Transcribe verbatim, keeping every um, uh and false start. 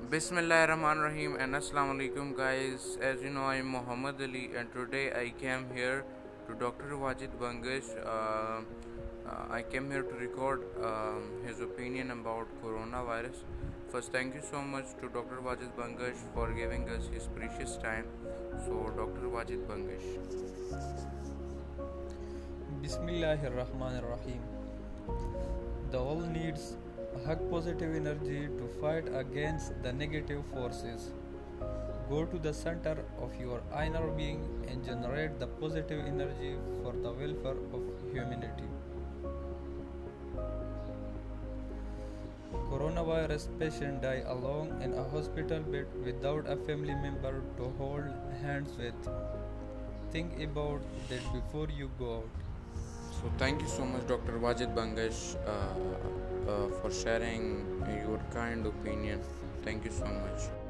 Bismillahirrahmanirrahim and Assalamu alaikum guys. As you know, I am Muhammad Ali and today I came here to Doctor Wajid Bangash. Uh, uh, I came here to record um, his opinion about coronavirus. First, thank you so much to Doctor Wajid Bangash for giving us his precious time. So, Doctor Wajid Bangash. Bismillahirrahmanirrahim. The world needs hug positive energy to fight against the negative forces. Go to the center of your inner being and generate the positive energy for the welfare of humanity. Coronavirus patient die alone in a hospital bed without a family member to hold hands with. Think about that before you go out. So, thank you so much, Doctor Wajid Bangash, uh, uh, for sharing your kind opinion. Thank you so much.